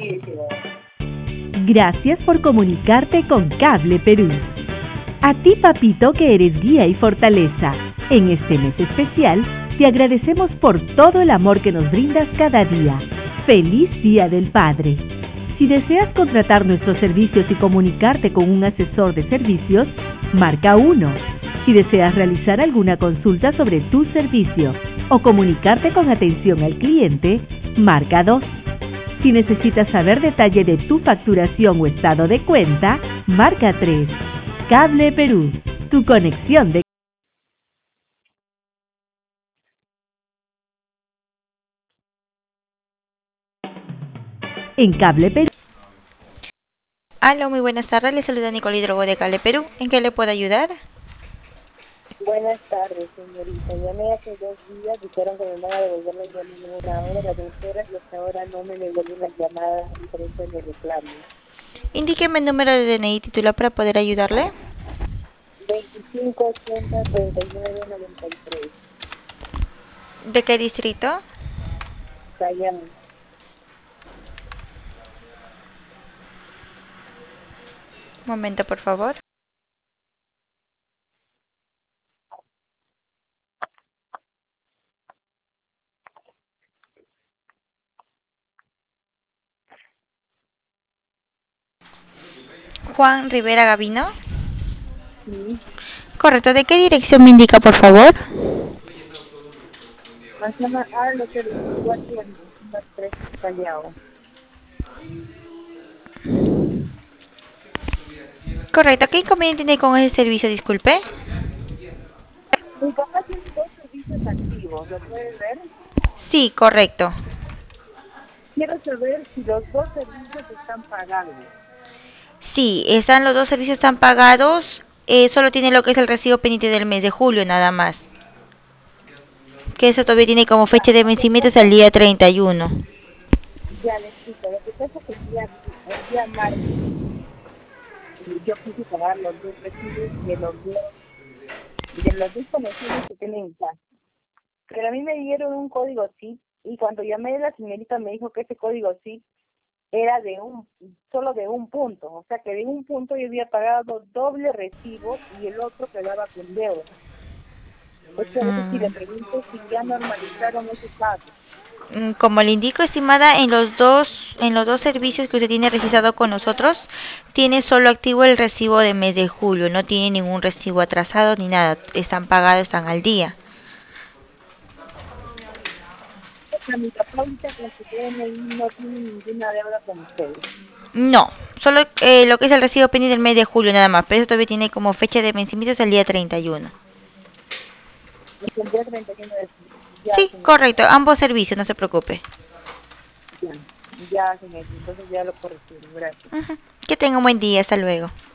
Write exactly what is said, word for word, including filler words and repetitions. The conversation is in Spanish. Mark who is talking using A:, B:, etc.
A: Gracias por comunicarte con Cable Perú. A ti, papito, que eres guía y fortaleza. En este mes especial, te agradecemos por todo el amor que nos brindas cada día. ¡Feliz Día del Padre! Si deseas contratar nuestros servicios y comunicarte con un asesor de servicios, marca uno. Si deseas realizar alguna consulta sobre tu servicio o comunicarte con atención al cliente, marca dos. Si necesitas saber detalle de tu facturación o estado de cuenta, marca tres. Cable Perú, tu conexión de... En Cable Perú.
B: Aló, muy buenas tardes. Le saluda Nicole Hidrogo de Cable Perú. ¿En qué le puedo ayudar?
C: Buenas tardes, señorita. Llamé hace dos días, dijeron que me van a devolver la llamada en una hora, las dos horas, y hasta ahora no me devuelven las llamadas diferentes de reclamo.
B: Indíqueme el número de D N I titular para poder ayudarle.
C: veinticinco ochenta treinta y nueve noventa y tres.
B: ¿De qué distrito?
C: Callao.
B: Un momento, por favor. Juan Rivera Gavino.
C: Sí.
B: Correcto. ¿De qué dirección me indica, por favor?
C: Manzana A, lote veinticuatro, veinticinco tres, Callao.
B: Correcto. ¿Qué inconveniente tiene con ese servicio? Disculpe.
C: Mi papá tiene dos servicios activos, ¿lo puede ver?
B: Sí, correcto.
C: Quiero saber si los dos servicios están pagados.
B: Sí, están los dos servicios están pagados. Eh, solo tiene lo que es el recibo pendiente del mes de julio, nada más. Que eso todavía tiene como fecha de vencimiento hasta el día treinta y uno.
C: Ya le explico. Lo que pasa es que el día, el día martes yo quise pagar los dos recibos de los dos, de las dos conexiones que tienen en casa. Pero a mí me dieron un código S I P y cuando llamé la señorita me dijo que ese código S I P era de un solo de un punto. O sea que de un punto yo había pagado doble recibo y el otro quedaba con deuda. Es por eso si le pregunto si ya normalizaron ese pago.
B: Como le indico, estimada, en los dos en los dos servicios que usted tiene registrado con nosotros, tiene solo activo el recibo de mes de julio, no tiene ningún recibo atrasado ni nada, están pagados, están al día.
C: A mi papá ahorita con su D N I no tiene ninguna deuda con ustedes.
B: No, solo eh, lo que es el recibo pendiente del mes de julio nada más, pero eso todavía tiene como fecha de vencimiento hasta el día treinta y uno.
C: Es el día treinta y uno de ya,
B: Sí,
C: señor.
B: correcto, ambos servicios, no se preocupe.
C: Ya, ya, señor. Entonces ya lo corregí. Gracias.
B: Uh-huh. Que tenga un buen día, hasta luego.